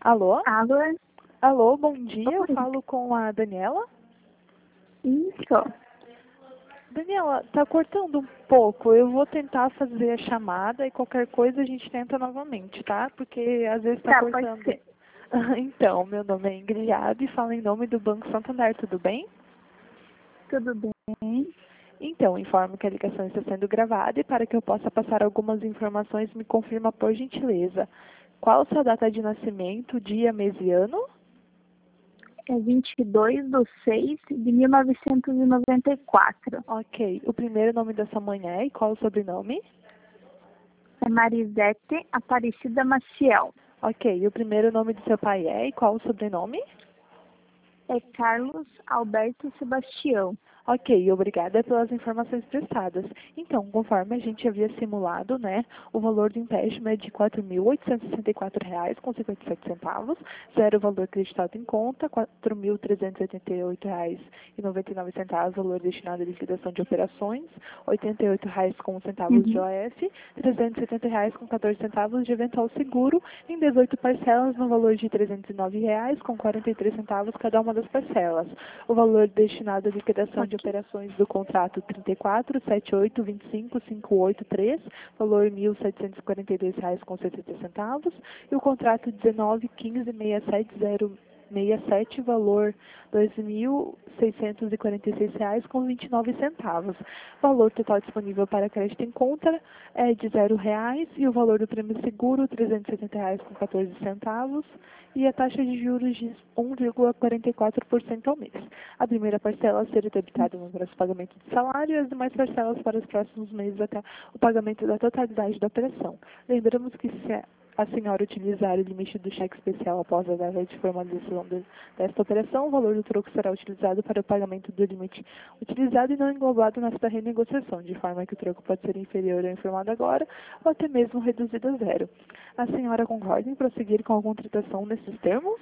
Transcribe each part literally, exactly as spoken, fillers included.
Alô? Alô? Alô, bom dia. Eu Oi. falo com a Daniela. Isso. Daniela, tá cortando um pouco. Eu vou tentar fazer a chamada e qualquer coisa a gente tenta novamente, tá? Porque às vezes tá Tá, pode cortando. ser. Então, meu nome é Ingrid Abe, falo em nome do Banco Santander, tudo bem? Tudo bem? Então, informo que a ligação está sendo gravada e para que eu possa passar algumas informações, me confirma por gentileza. Qual a sua data de nascimento, dia, mês e ano? É vinte e dois de seis de mil novecentos e noventa e quatro. Ok. O primeiro nome da sua mãe é e qual o sobrenome? É Marisete Aparecida Maciel. Ok. O primeiro nome do seu pai é e qual o sobrenome? É Carlos Alberto Sebastião. Ok, obrigada pelas informações prestadas. Então, conforme a gente havia simulado, né, o valor do empréstimo é de quatro mil oitocentos e sessenta e quatro reais com cinquenta e sete centavos, zero valor acreditado em conta, quatro mil trezentos e oitenta e oito reais e noventa e nove centavos, valor destinado à liquidação de operações, oitenta e oito reais com centavos de Uhum. O F, trezentos e setenta reais com quatorze centavos de eventual seguro, em dezoito parcelas no valor de trezentos e nove reais com quarenta e três centavos cada uma das parcelas. O valor destinado à liquidação de operações do contrato trinta e quatro, setenta e oito, vinte e cinco, quinhentos e oitenta e três, valor mil setecentos e quarenta e dois reais com setenta centavos, e o contrato dezenove, quinze, sessenta e sete, zero sessenta e sete, valor dois mil seiscentos e quarenta e seis reais com vinte e nove centavos. Valor total disponível para crédito em conta é de zero reais e o valor do prêmio seguro trezentos e setenta reais com quatorze centavos e a taxa de juros de um vírgula quarenta e quatro por cento ao mês. A primeira parcela será debitada no prazo de pagamento de salário e as demais parcelas para os próximos meses até o pagamento da totalidade da operação. Lembramos que se a senhora utilizar o limite do cheque especial após a data de formalização de, desta operação, o valor do troco será utilizado para o pagamento do limite utilizado e não englobado nesta renegociação, de forma que o troco pode ser inferior ao informado agora ou até mesmo reduzido a zero. A senhora concorda em prosseguir com a contratação nesses termos?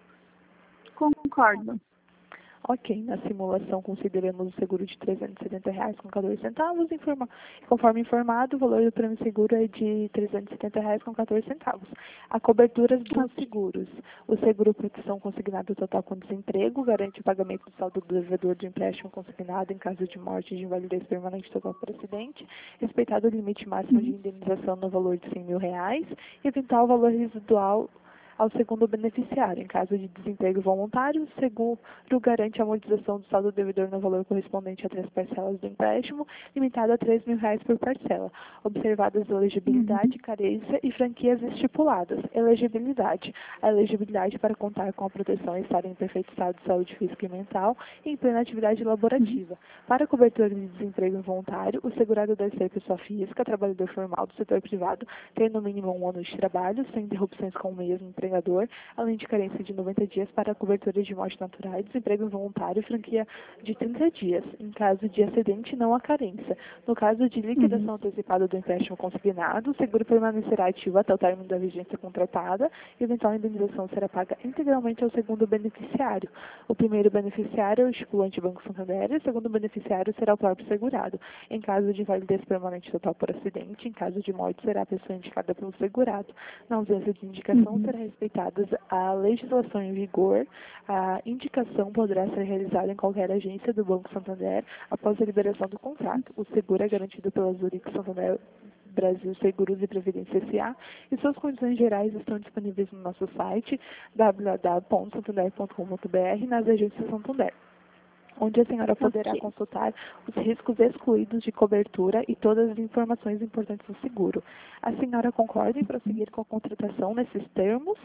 Concordo. Ok, na simulação consideramos o seguro de trezentos e setenta reais com quatorze centavos, informa, conforme informado, o valor do prêmio seguro é de trezentos e setenta reais com quatorze centavos. A cobertura dos seguros. O seguro proteção consignado total com desemprego garante o pagamento do saldo do devedor do empréstimo consignado em caso de morte e de invalidez permanente total por acidente, respeitado o limite máximo de indenização no valor de cem mil reais, e evitar o valor residual ao segundo beneficiário. Em caso de desemprego voluntário, o seguro garante a amortização do saldo devedor no valor correspondente a três parcelas do empréstimo, limitado a três mil reais por parcela, observadas a elegibilidade, Uhum. carência e franquias estipuladas. Elegibilidade. A elegibilidade para contar com a proteção e estar em perfeito estado de saúde física e mental e em plena atividade laborativa. Para a cobertura de desemprego involuntário, o segurado deve ser pessoa física, trabalhador formal do setor privado, ter no mínimo um ano de trabalho, sem interrupções com o mesmo empregador, além de carência de noventa dias para a cobertura de morte natural, desemprego involuntário e franquia de trinta dias. Em caso de acidente, não há carência. No caso de liquidação Uhum. antecipada do empréstimo consignado, o seguro permanecerá ativo até o término da vigência contratada e eventual indenização será paga integralmente ao segundo beneficiário. O primeiro beneficiário é o estipulante Banco Santander e o segundo beneficiário será o próprio segurado. Em caso de invalidez permanente total por acidente, em caso de morte, será a pessoa indicada pelo segurado. Na ausência de indicação, Uhum. será respeitadas a legislação em vigor. A indicação poderá ser realizada em qualquer agência do Banco Santander após a liberação do contrato. O seguro é garantido pela Zurich Santander Brasil Seguros e Previdência S A e suas condições gerais estão disponíveis no nosso site w w w ponto santander ponto com ponto b r nas agências Santander, onde a senhora poderá Ok. consultar os riscos excluídos de cobertura e todas as informações importantes do seguro. A senhora concorda em prosseguir com a contratação nesses termos?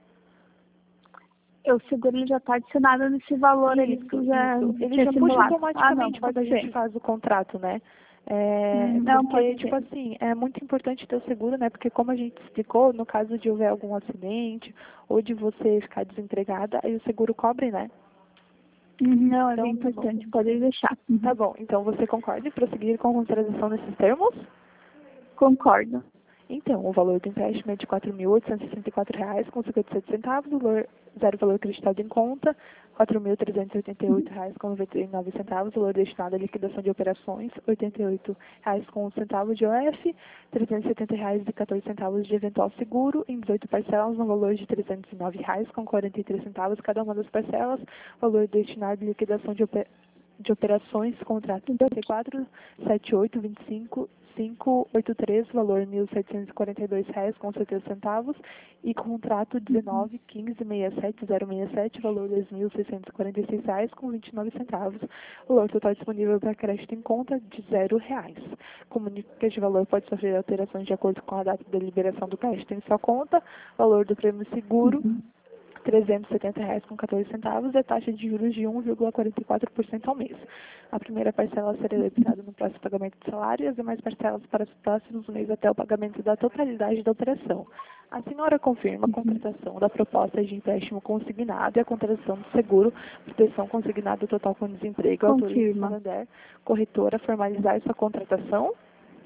O seguro ele já está adicionado nesse valor ali Isso, que já isso. Ele tinha já puxa simulado. Ah, não, automaticamente quando pode a gente ser. faz o contrato, né? É, Hum, Não, pode porque, tipo ser. assim, é muito importante ter o seguro, né? Porque como a gente explicou, no caso de houver algum acidente ou de você ficar desempregada, aí o seguro cobre, né? Uhum. Não, é bem Então, tá bom. importante. Pode deixar. Tá Uhum. bom. Então, você concorda em prosseguir com a contratação nesses termos? Concordo. Então, o valor do empréstimo é de quatro mil oitocentos e sessenta e quatro reais com cinquenta e sete centavos, o valor, zero valor acreditado em conta, quatro mil trezentos e oitenta e oito reais com noventa e nove centavos, o valor destinado à liquidação de operações, oitenta e oito reais com um centavo de O F, trezentos e setenta reais e quatorze centavos de eventual seguro, em dezoito parcelas, no valor de trezentos e nove reais com quarenta e três centavos cada uma das parcelas, valor destinado à liquidação de operações de operações, contrato trinta e quatro, setenta e oito, vinte e cinco, quinhentos e oitenta e três, valor mil setecentos e quarenta e dois reais com setenta centavos, e contrato dezenove, quinze, sessenta e sete, zero sessenta e sete, valor dois mil seiscentos e quarenta e seis reais com vinte e nove centavos, valor total disponível para crédito em conta de zero reais. Comunica que este valor pode sofrer alterações de acordo com a data da liberação do crédito em sua conta, valor do prêmio seguro, Uhum. trezentos e setenta reais com quatorze centavos, e a taxa de juros de um vírgula quarenta e quatro por cento ao mês. A primeira parcela será debitada no próximo pagamento do salário e as demais parcelas para os próximos meses até o pagamento da totalidade da operação. A senhora confirma a contratação da proposta de empréstimo consignado e a contratação do seguro, proteção consignado total com desemprego, autoriza o Confirma. Santander, corretora, a formalizar sua contratação?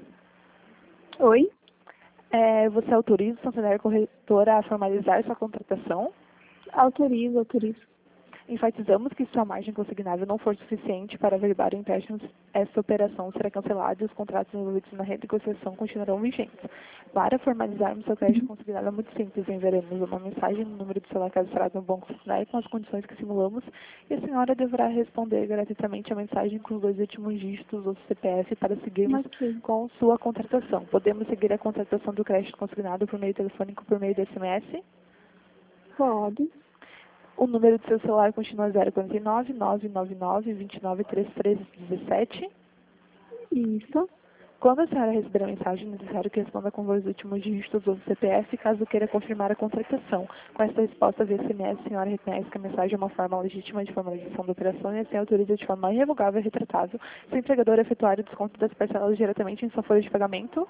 Oi? É, você autoriza o Santander, corretora, a formalizar sua contratação? Autorizo, autorizo. Enfatizamos que se a margem consignável não for suficiente para averbar o empréstimo, esta operação será cancelada e os contratos envolvidos na renegociação continuarão vigentes. Para formalizarmos seu crédito consignado é muito simples, enviaremos uma mensagem no número do celular cadastrado no Banco Santander com as condições que simulamos e a senhora deverá responder gratuitamente a mensagem com os dois últimos dígitos do C P F para seguirmos Ok. com sua contratação. Podemos seguir a contratação do crédito consignado por meio telefônico por meio do S M S? Pode. O número do seu celular continua zero quatro nove, nove nove nove, dois nove três três um sete. Isso. Quando a senhora receber a mensagem, é necessário que responda com os últimos dígitos do C P F, caso queira confirmar a contratação. Com esta resposta via S M S, a senhora reconhece que a mensagem é uma forma legítima de formalização da operação e assim autoriza de forma irrevogável e retratável se o empregador efetuar o desconto das parcelas diretamente em sua folha de pagamento.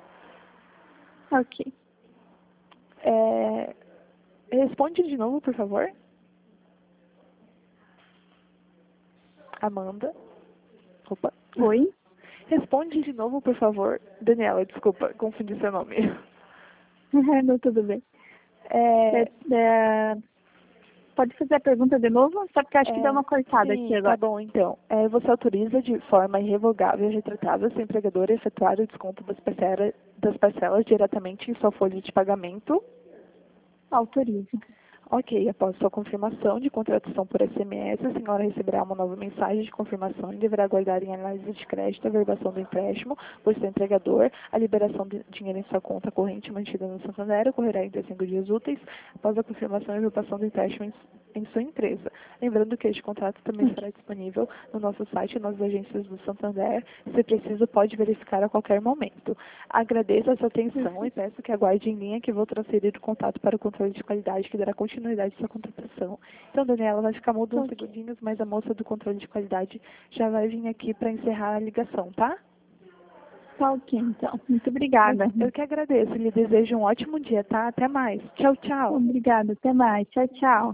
Ok. É... Responde de novo, por favor. Amanda. Opa. Oi? Responde de novo, por favor. Daniela, desculpa, confundi seu nome. Não, tudo bem. É, É, é, pode fazer a pergunta de novo? Só porque acho que deu é, uma cortada sim, aqui tá agora. bom, então. É, você autoriza de forma irrevogável e retratável seu empregador a efetuar o desconto das parcelas, das parcelas diretamente em sua folha de pagamento? Autorizo. Ok, após sua confirmação de contratação por S M S, a senhora receberá uma nova mensagem de confirmação e deverá aguardar em análise de crédito a verbação do empréstimo por seu empregador, a liberação de dinheiro em sua conta corrente mantida no Santander ocorrerá em cinco dias úteis após a confirmação e verbação do empréstimo em, em sua empresa. Lembrando que este contrato também estará disponível no nosso site e nas agências do Santander. Se preciso, pode verificar a qualquer momento. Agradeço a sua atenção e peço que aguarde em linha que vou transferir o contato para o controle de qualidade que dará continuidade à sua contratação. Então, Daniela, vai ficar mudo uns Ok. segundinhos, mas a moça do controle de qualidade já vai vir aqui para encerrar a ligação, tá? Tá ok, então. Muito obrigada. Eu que agradeço. Lhe desejo um ótimo dia, tá? Até mais. Tchau, tchau. Obrigada. Até mais. Tchau, tchau.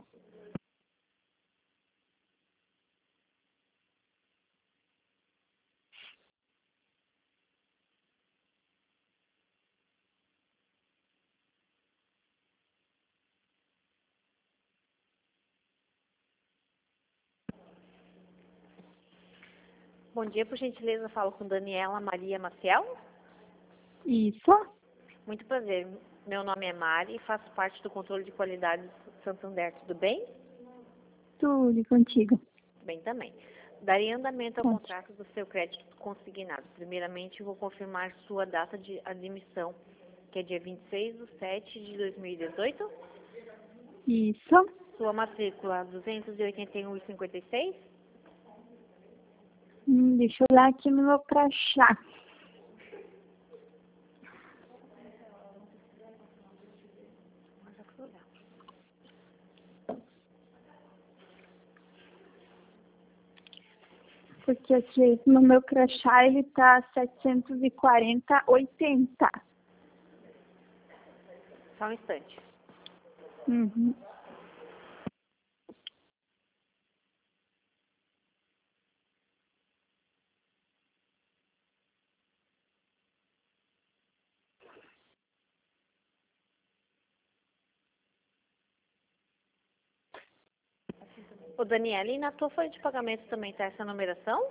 Bom dia, por gentileza, falo com Daniela Maria Maciel. Isso. Muito prazer, meu nome é Mari e faço parte do controle de qualidade do Santander, tudo bem? Tudo contigo. Bem também. Darei andamento ao Ótimo. contrato do seu crédito consignado. Primeiramente, vou confirmar sua data de admissão, que é dia vinte e seis de sete de dois mil e dezoito. Isso. Sua matrícula duzentos e oitenta e um e cinquenta e seis. Hum, deixa eu olhar aqui no meu crachá. Porque aqui no meu crachá ele tá setecentos e quarenta e oitenta. Só um instante. Uhum. Ô, Daniela, e na tua folha de pagamento também está essa numeração?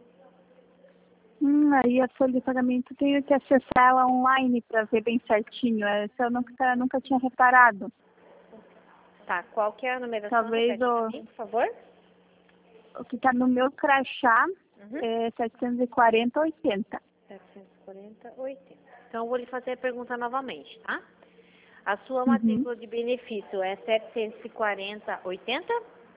Hum, aí a folha de pagamento tenho que acessar ela online para ver bem certinho. Essa eu nunca, nunca tinha reparado. Tá, qual que é a numeração? Talvez Repete pra o, mim, por favor. o que está no meu crachá Uhum. é setecentos e quarenta oitenta. setecentos e quarenta, oitenta. Então, eu vou lhe fazer a pergunta novamente, tá? A sua Uhum. matrícula de benefício é setecentos e quarenta, oitenta?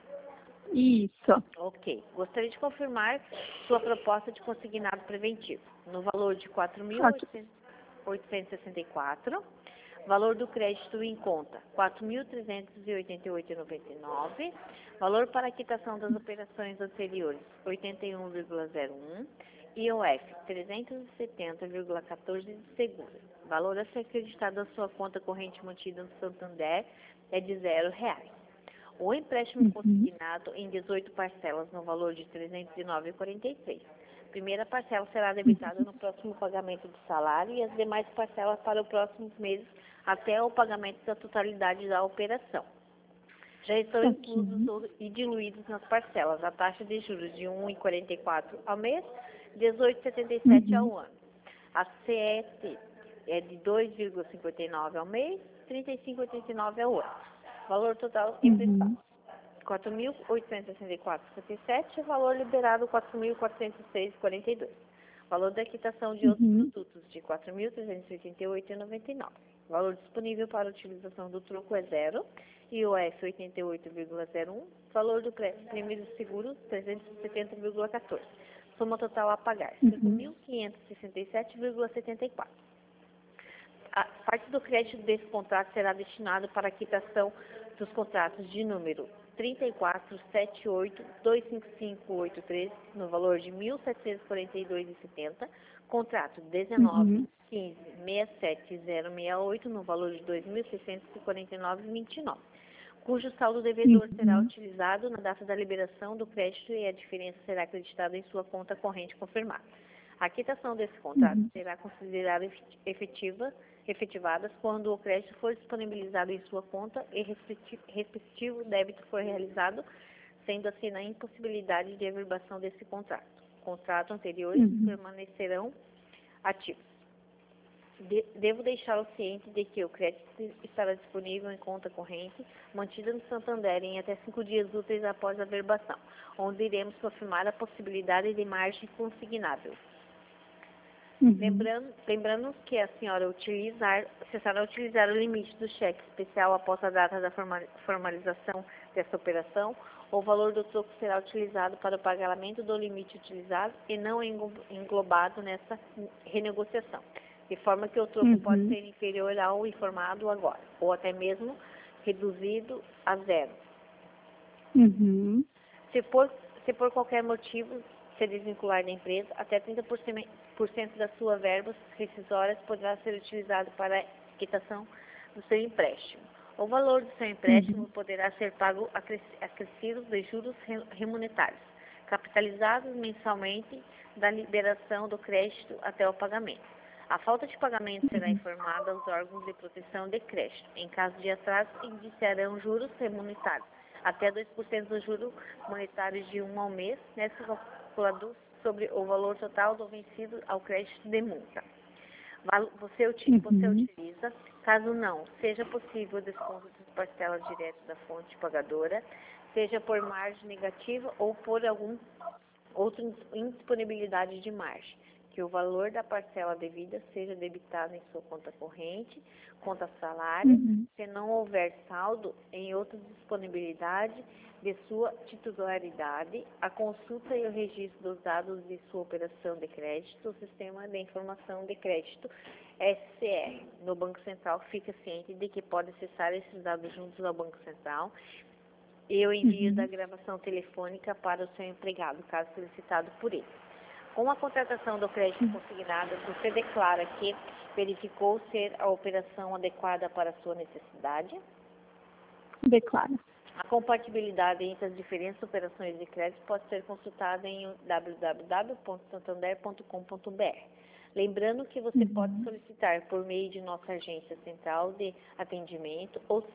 Isso. Ok. Gostaria de confirmar sua proposta de consignado preventivo no valor de quatro mil oitocentos e sessenta e quatro. Valor do crédito em conta, quatro mil trezentos e oitenta e oito reais e noventa e nove centavos. Valor para a quitação das operações anteriores, oitenta e um vírgula zero um. I O F, trezentos e setenta vírgula quatorze de seguro. Valor a ser acreditado à sua conta corrente mantida no Santander é de zero reais. O empréstimo Uhum. consignado em dezoito parcelas no valor de trezentos e nove vírgula quarenta e três. Primeira parcela será debitada no próximo pagamento do salário e as demais parcelas para os próximos meses até o pagamento da totalidade da operação. Já estão Ok. inclusos e diluídos nas parcelas a taxa de juros de um vírgula quarenta e quatro ao mês, dezoito vírgula setenta e sete Uhum. ao ano. A C E T é de dois vírgula cinquenta e nove ao mês, trinta e cinco vírgula oitenta e nove ao ano. Valor total emprestado, Uhum. quatro mil oitocentos e sessenta e quatro vírgula cinquenta e sete. Valor liberado, quatro mil quatrocentos e seis vírgula quarenta e dois. Valor da quitação de outros Uhum. produtos, de quatro mil trezentos e oitenta e oito reais e noventa e nove centavos. Valor disponível para utilização do troco é zero. I O F oitenta e oito vírgula zero um. Valor do crédito primeiro seguro, trezentos e setenta vírgula quatorze. Soma total a pagar, cinco Uhum. mil quinhentos e sessenta e sete vírgula setenta e quatro. A parte do crédito desse contrato será destinado para a quitação dos contratos de número trinta e quatro, setenta e oito, duzentos e cinquenta e cinco, oitenta e três, no valor de mil setecentos e quarenta e dois reais e setenta centavos. Contrato dezenove, Uhum. quinze, sessenta e sete, zero sessenta e oito, no valor de dois mil seiscentos e quarenta e nove reais e vinte e nove centavos. Cujo saldo devedor será Uhum. utilizado na data da liberação do crédito e a diferença será acreditada em sua conta corrente confirmada. A quitação desse contrato Uhum. será considerada efetiva, efetivadas quando o crédito for disponibilizado em sua conta e respectivo, respectivo débito for realizado, sendo assim a impossibilidade de averbação desse contrato. Contrato anteriores Uhum. permanecerão ativos. De, devo deixá-lo ciente de que o crédito estará disponível em conta corrente, mantida no Santander em até cinco dias úteis após a averbação, onde iremos confirmar a possibilidade de margem consignável. Uhum. Lembrando, lembrando que a senhora utilizar, cessará a utilizar o limite do cheque especial após a data da formalização dessa operação, o valor do troco será utilizado para o pagamento do limite utilizado e não englobado nessa renegociação, de forma que o troco Uhum. pode ser inferior ao informado agora, ou até mesmo reduzido a zero. Uhum. Se por, se por qualquer motivo se desvincular da empresa, até trinta por cento da sua verba rescisória poderá ser utilizado para a quitação do seu empréstimo. O valor do seu empréstimo Uhum. poderá ser pago acrescido de juros remuneratários, capitalizados mensalmente da liberação do crédito até o pagamento. A falta de pagamento será informada aos órgãos de proteção de crédito. Em caso de atraso, indiciarão juros remuneratários, até dois por cento dos juros monetários de um ao mês, nesse calculador sobre o valor total do vencido ao crédito de multa. Você, Uhum. você utiliza, caso não seja possível o desconto das parcelas direto da fonte pagadora, seja por margem negativa ou por algum outra indisponibilidade de margem, que o valor da parcela devida seja debitado em sua conta corrente, conta salário, Uhum. se não houver saldo em outra disponibilidade de sua titularidade, a consulta e o registro dos dados de sua operação de crédito, o Sistema de Informação de Crédito, S C R, no Banco Central. Fica ciente de que pode acessar esses dados juntos ao Banco Central e o envio Uhum. da gravação telefônica para o seu empregado, caso solicitado por ele. Com a contratação do crédito consignado, você declara que verificou ser a operação adequada para a sua necessidade? Declaro. A compatibilidade entre as diferentes operações de crédito pode ser consultada em w w w ponto santander ponto com ponto b r. Lembrando que você Uhum. pode solicitar por meio de nossa agência central de atendimento ou S A C,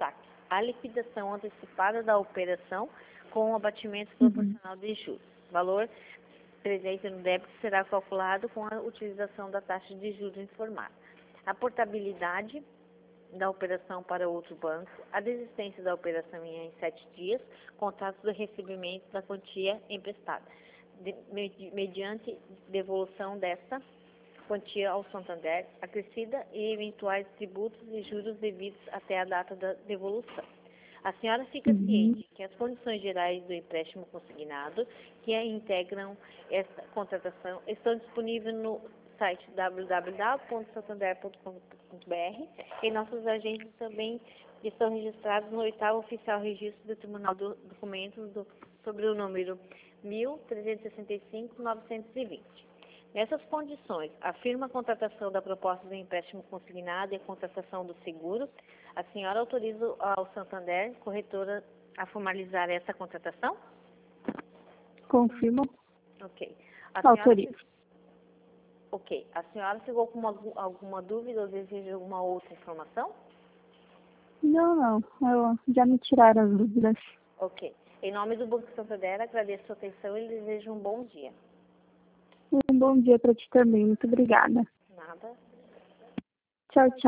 a liquidação antecipada da operação com o abatimento proporcional de juros. Valor presente no débito será calculado com a utilização da taxa de juros informada. A portabilidade da operação para outro banco, a desistência da operação em sete dias, contrato do recebimento da quantia emprestada, de, mediante devolução desta quantia ao Santander, acrescida e eventuais tributos e juros devidos até a data da devolução. A senhora fica Uhum. ciente que as condições gerais do empréstimo consignado, que integram esta contratação, estão disponíveis no site w w w ponto santander ponto com ponto b r e nossos agentes também estão registrados no oitavo Oficial Registro do Tribunal de Documentos do, sobre o número mil trezentos e sessenta e cinco, novecentos e vinte. Nessas condições, afirma a contratação da proposta do empréstimo consignado e a contratação do seguro, a senhora autoriza ao Santander, corretora, a formalizar essa contratação? Confirmo. Ok. A senhora, Autorizo. ok. A senhora ficou com uma, alguma dúvida ou deseja alguma outra informação? Não, não. Eu, já me tiraram as dúvidas. Ok. Em nome do Banco Santander, agradeço a sua atenção e lhe desejo um bom dia. Um bom dia para ti também. Muito obrigada. Nada. Tchau, tchau.